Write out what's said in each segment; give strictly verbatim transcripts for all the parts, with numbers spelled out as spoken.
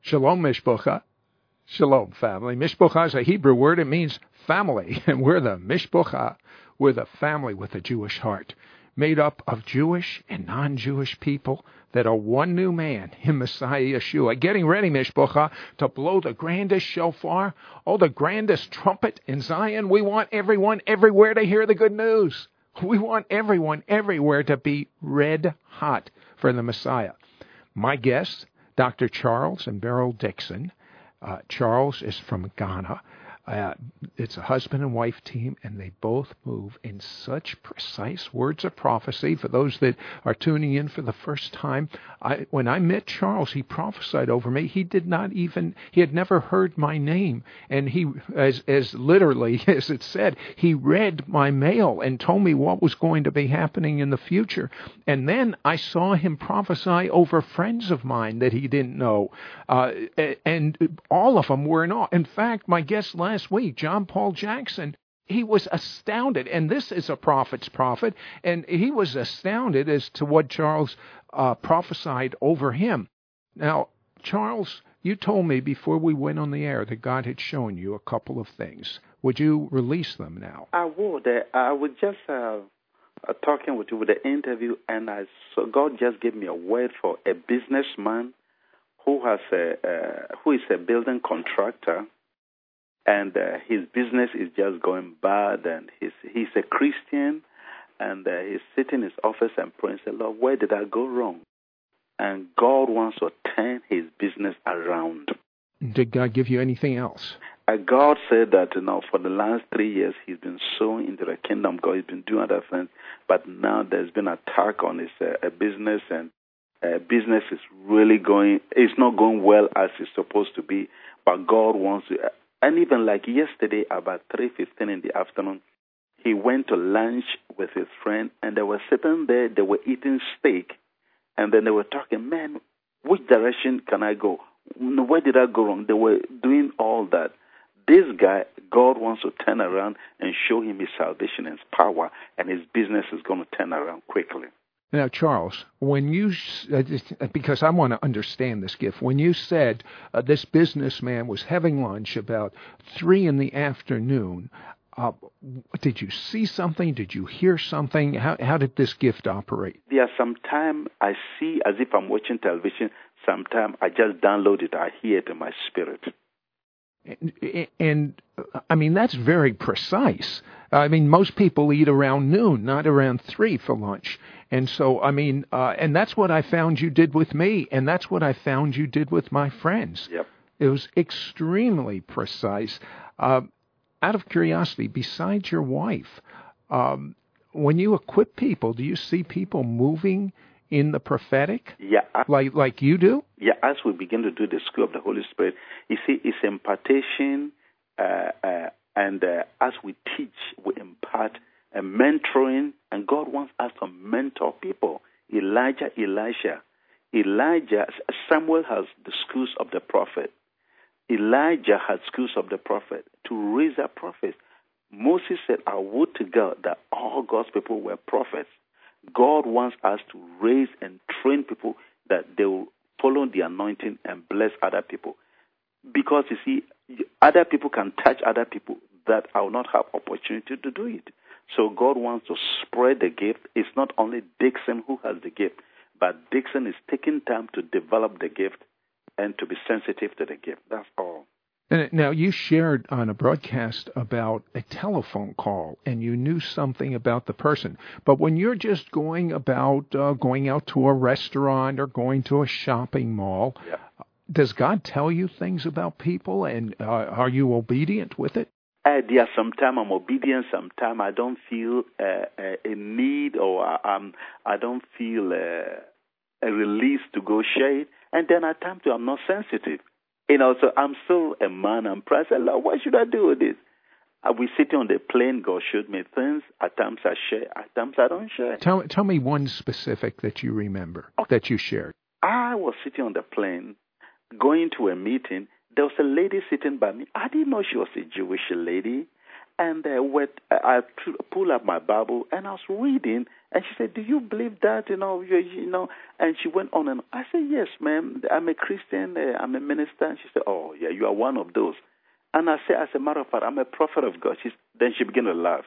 Shalom, Mishpocha. Shalom, family. Mishpocha is a Hebrew word. It means family. And we're the Mishpocha. We're the family with a Jewish heart, made up of Jewish and non-Jewish people that are one new man in Messiah Yeshua. Getting ready, Mishpocha, to blow the grandest shofar, oh, the grandest trumpet in Zion. We want everyone everywhere to hear the good news. We want everyone everywhere to be red hot for the Messiah. My guests, Doctor Charles and Beryl Dixon. Uh, Charles is from Ghana. Uh, it's a husband and wife team, and they both move in such precise words of prophecy. For those that are tuning in for the first time, I, when I met Charles, he prophesied over me. He did not even, he had never heard my name. And he, as, as literally as it said, he read my mail and told me what was going to be happening in the future. And then I saw him prophesy over friends of mine that he didn't know. Uh, and all of them were in awe. In fact, my guest last Last week, John Paul Jackson, he was astounded, and this is a prophet's prophet, and he was astounded as to what Charles uh, prophesied over him. Now, Charles, you told me before we went on the air that God had shown you a couple of things. Would you release them now? I would. Uh, I would just uh, uh, talking with you with the interview, and I so God just gave me a word for a businessman who has a uh, who is a building contractor. And uh, his business is just going bad, and he's he's a Christian, and uh, he's sitting in his office and praying, say, Lord, where did I go wrong? And God wants to turn his business around. Did God give you anything else? Uh, God said that, you know, for the last three years, he's been sowing into the kingdom of God. He's been doing other things, but now there's been an attack on his uh, business, and uh, business is really going, it's not going well as it's supposed to be, but God wants to... Uh, And even like yesterday, about three fifteen in the afternoon, he went to lunch with his friend, and they were sitting there, they were eating steak, and then they were talking, man, which direction can I go? Where did I go wrong? They were doing all that. This guy, God wants to turn around and show him his salvation and his power, and his business is going to turn around quickly. Now, Charles, when you, because I want to understand this gift, when you said uh, this businessman was having lunch about three in the afternoon, uh, did you see something? Did you hear something? How, how did this gift operate? Yeah, sometimes I see as if I'm watching television. Sometimes I just download it. I hear it in my spirit. And, and I mean, that's very precise. I mean, most people eat around noon, not around three for lunch. And so, I mean, uh, and that's what I found you did with me, and that's what I found you did with my friends. Yep. It was extremely precise. Uh, out of curiosity, besides your wife, um, when you equip people, do you see people moving in the prophetic? Yeah. I, like like you do? Yeah, as we begin to do the school of the Holy Spirit, you see, it's impartation, uh, uh, and uh, as we teach, we impart and mentoring, and God wants us to mentor people. Elijah, Elisha. Elijah, Samuel has the schools of the prophet. Elijah had schools of the prophet to raise up prophets. Moses said, I would to God that all God's people were prophets. God wants us to raise and train people that they will follow the anointing and bless other people. Because, you see, other people can touch other people that I will not have opportunity to do it. So God wants to spread the gift. It's not only Dixon who has the gift, but Dixon is taking time to develop the gift and to be sensitive to the gift. That's all. And now, you shared on a broadcast about a telephone call, and you knew something about the person. But when you're just going about uh, going out to a restaurant or going to a shopping mall, yeah. does God tell you things about people, and uh, are you obedient with it? Uh, yeah, sometimes I'm obedient, sometimes I don't feel uh, uh, a need, or um, I don't feel uh, a release to go share it. And then at times I'm not sensitive. You know, so I'm still a man. I'm praying, Lord, what should I do with this? I we sitting on the plane, God showed me things. At times I share, at times I don't share. Tell, tell me one specific that you remember, okay, that you shared. I was sitting on the plane, going to a meeting. There was a lady sitting by me. I didn't know she was a Jewish lady. And uh, with, uh, I pulled up my Bible and I was reading, and she said, "Do you believe that?" You know, you, you know. And she went on and I said, "Yes, ma'am. I'm a Christian. Uh, I'm a minister." And she said, "Oh, yeah, you are one of those." And I said, "As a matter of fact, I'm a prophet of God." She's, then she began to laugh.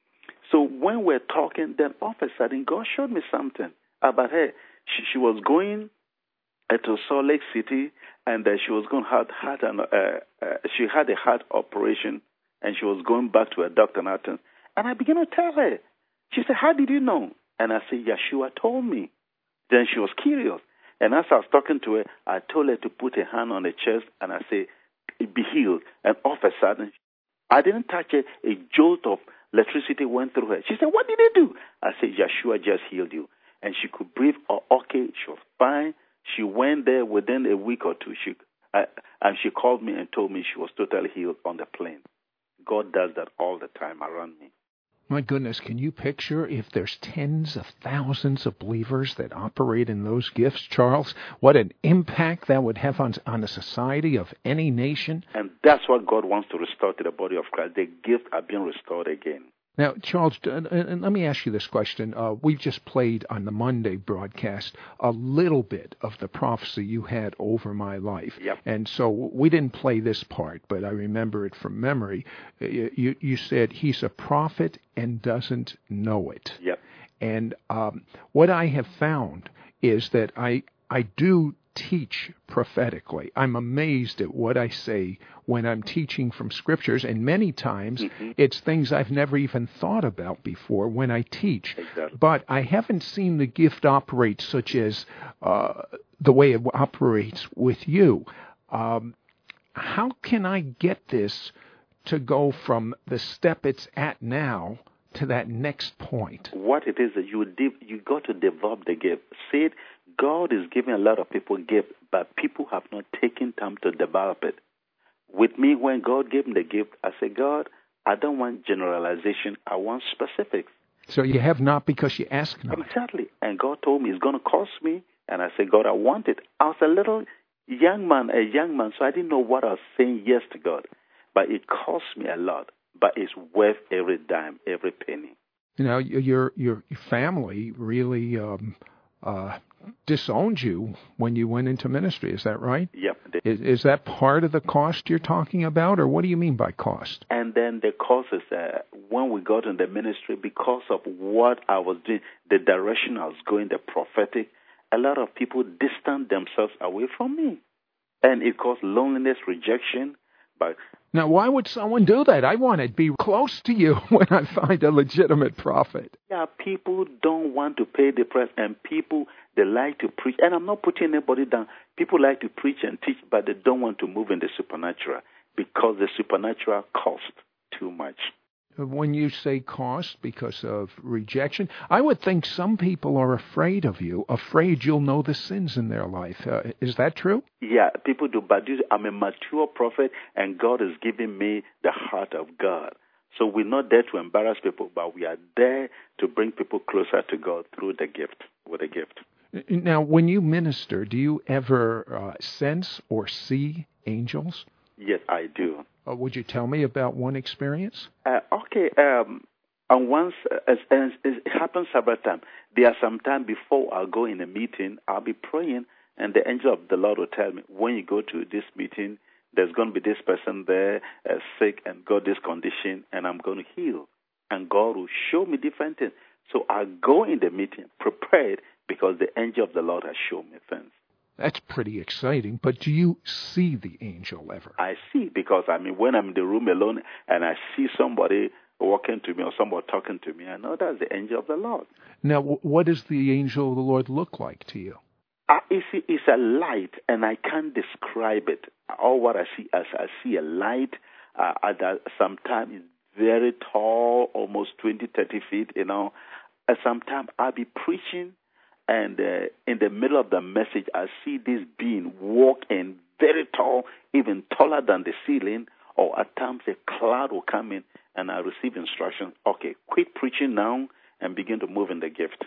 So when we're talking, then all of a sudden God showed me something about her. She, she was going uh, to Salt Lake City, and uh, she was going to have heart and uh, uh, she had a heart operation. And she was going back to her doctor in Athens. And I began to tell her. She said, "How did you know?" And I said, "Yeshua told me." Then she was curious. And as I was talking to her, I told her to put her hand on her chest, and I said, "Be healed." And all of a sudden, I didn't touch her. A jolt of electricity went through her. She said, "What did he do?" I said, "Yeshua just healed you." And she could breathe okay. She was fine. She went there within a week or two. She, uh, and she called me and told me she was totally healed on the plane. God does that all the time around me. My goodness, can you picture if there's tens of thousands of believers that operate in those gifts, Charles? What an impact that would have on, on a society of any nation. And that's what God wants to restore to the body of Christ. The gifts are being restored again. Now, Charles, uh, and let me ask you this question. Uh, we've just played on the Monday broadcast a little bit of the prophecy you had over my life. Yep. And so we didn't play this part, but I remember it from memory. You, you said he's a prophet and doesn't know it. Yep. And um, what I have found is that I I do teach prophetically. I'm amazed at what I say when I'm teaching from scriptures, and many times mm-hmm. it's things I've never even thought about before when I teach. Exactly. But I haven't seen the gift operate such as uh, the way it operates with you. Um, how can I get this to go from the step it's at now to that next point? What it is that you de- you got to develop the gift. See it. God is giving a lot of people gifts, but people have not taken time to develop it. With me, when God gave me the gift, I said, "God, I don't want generalization. I want specifics." So you have not because you ask not. Exactly. And God told me it's going to cost me. And I said, "God, I want it." I was a little young man, a young man, so I didn't know what I was saying yes to God. But it cost me a lot. But it's worth every dime, every penny. You know, your your family really um, uh, disowned you when you went into ministry. Is that right? Yep. Is, is that part of the cost you're talking about, or what do you mean by cost? And then the cost is uh, when we got in the ministry, because of what I was doing, the direction I was going, the prophetic, a lot of people distanced themselves away from me. And it caused loneliness, rejection. But now, why would someone do that? I want to be close to you when I find a legitimate prophet. Yeah, people don't want to pay the price, and people, they like to preach. And I'm not putting anybody down. People like to preach and teach, but they don't want to move in the supernatural because the supernatural costs too much. When you say cost because of rejection, I would think some people are afraid of you, afraid you'll know the sins in their life. Uh, is that true? Yeah, people do. But I'm a mature prophet, and God is giving me the heart of God. So we're not there to embarrass people, but we are there to bring people closer to God through the gift, with a gift. Now, when you minister, do you ever uh, sense or see angels? Yes, I do. Uh, would you tell me about one experience? Uh, okay. Um, and once, uh, as, as, it happens several times. There are some time before I go in a meeting, I'll be praying, and the angel of the Lord will tell me, when you go to this meeting, there's going to be this person there, uh, sick, and got this condition, and I'm going to heal. And God will show me different things. So I go in the meeting prepared because the angel of the Lord has shown me things. That's pretty exciting, but do you see the angel ever? I see, because, I mean, when I'm in the room alone and I see somebody walking to me or somebody talking to me, I know that's the angel of the Lord. Now, what does the angel of the Lord look like to you? Uh, it's, it's a light, and I can't describe it. All what I see, as I see a light, uh, at sometimes it's very tall, almost twenty, thirty feet, you know. Uh, sometimes I'll be preaching, and uh, in the middle of the message, I see this being walk in very tall, even taller than the ceiling, or at times a cloud will come in, and I receive instructions. Okay, quit preaching now and begin to move in the gift.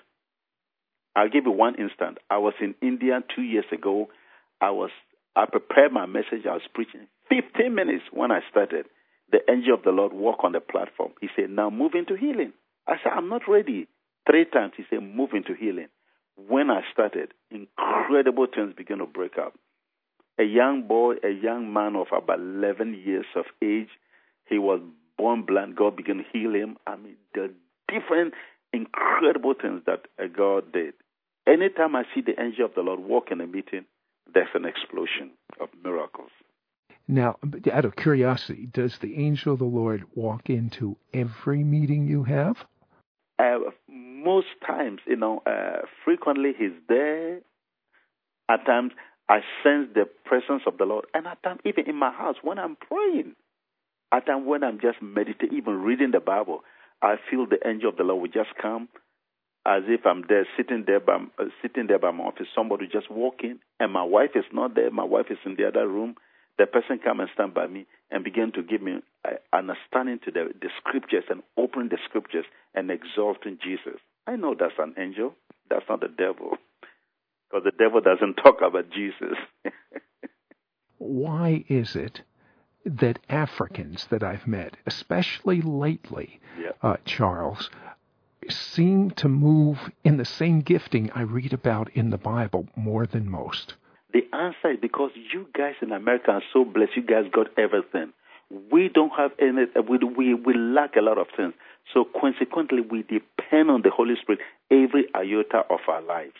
I'll give you one instant. I was in India two years ago. I was I prepared my message. I was preaching fifteen minutes when I started. the angel of the Lord walk on the platform. He said, now move into healing. I said, I'm not ready. Three times he said, move into healing. When I started, incredible things began to break up. A young boy, a young man of about eleven years of age, he was born blind. God began to heal him. I mean, the different incredible things that God did. Anytime I see the angel of the Lord walk in a meeting, there's an explosion of miracles. Now, out of curiosity, does the angel of the Lord walk into every meeting you have? Uh, most times, you know, uh, frequently he's there. At times, I sense the presence of the Lord. And at times, even in my house, when I'm praying, at times when I'm just meditating, even reading the Bible, I feel the angel of the Lord will just come as if I'm there, sitting there by, uh, sitting there by my office. Somebody just walk in, and my wife is not there. My wife is in the other room. The person come and stand by me and begin to give me uh, understanding to the, the scriptures and open the scriptures and exalting Jesus. I know that's an angel. That's not the devil. Because the devil doesn't talk about Jesus. Why is it that Africans that I've met, especially lately, yeah. uh, Charles, seem to move in the same gifting I read about in the Bible more than most? The answer is because you guys in America are so blessed. You guys got everything. We don't have any. We we we lack a lot of things. So consequently, we depend on the Holy Spirit every iota of our lives.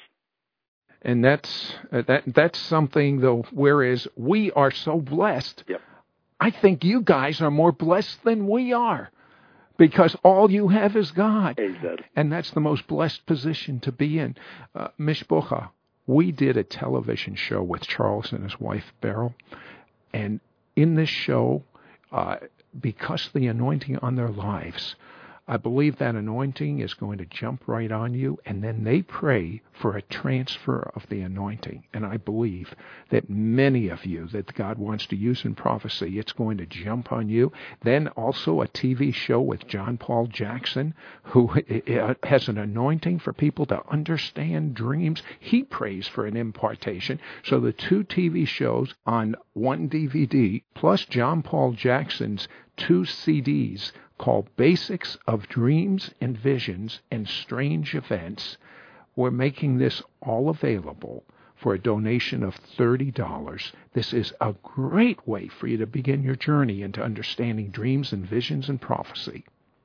And that's uh, that that's something though. Whereas we are so blessed, yep. I think you guys are more blessed than we are, because all you have is God. Exactly. And that's the most blessed position to be in. Uh, Mishpocha, we did a television show with Charles and his wife Beryl, and in this show, uh, because the anointing on their lives, I believe that anointing is going to jump right on you, and then they pray for a transfer of the anointing. And I believe that many of you that God wants to use in prophecy, it's going to jump on you. Then also a T V show with John Paul Jackson, who has an anointing for people to understand dreams. He prays for an impartation. So the two T V shows on one D V D, plus John Paul Jackson's two C Ds, called Basics of Dreams and Visions and Strange Events. We're making this all available for a donation of thirty dollars. This is a great way for you to begin your journey into understanding dreams and visions and prophecy.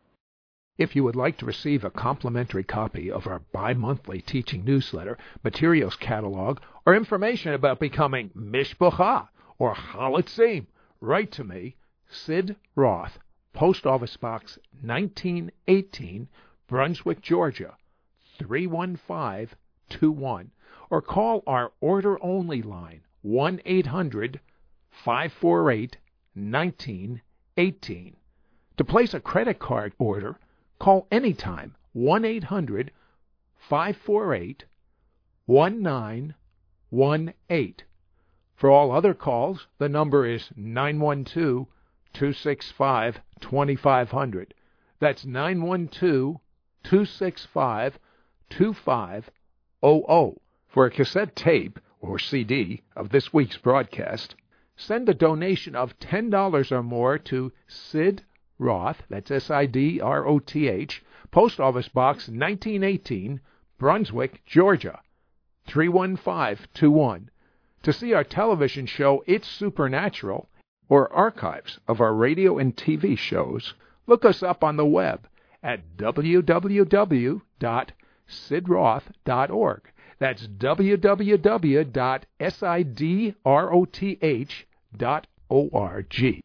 If you would like to receive a complimentary copy of our bi-monthly teaching newsletter, materials catalog, or information about becoming Mishpocha or Halitzim, write to me, Sid Roth, Post Office Box nineteen eighteen, Brunswick, Georgia, three one five two one, or call our order-only line, one eight hundred five four eight nineteen eighteen. To place a credit card order, call anytime, one eight hundred five four eight one nine one eight. For all other calls, the number is nine one two, two six five, two five zero zero. That's nine one two, two six five, two five zero zero. For a cassette tape or C D of this week's broadcast, send a donation of ten dollars or more to Sid Roth, that's S I D R O T H, Post Office Box nineteen eighteen, Brunswick, Georgia, three one five two one. To see our television show, It's Supernatural, or archives of our radio and T V shows, look us up on the web at w w w dot sid roth dot org. That's w w w dot sid roth dot org.